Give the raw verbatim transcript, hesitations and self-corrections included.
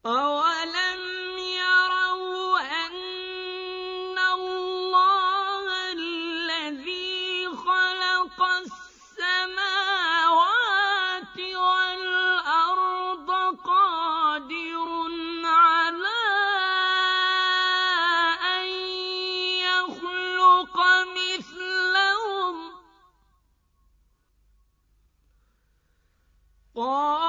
أَوَلَمْ يَرَوْا أَنَّ اللَّهَ الَّذِي خَلَقَ السَّمَاوَاتِ وَالْأَرْضَ قَادِرٌ عَلَىٰ أَن يَخْلُقَ مِثْلَهُمْ ۚ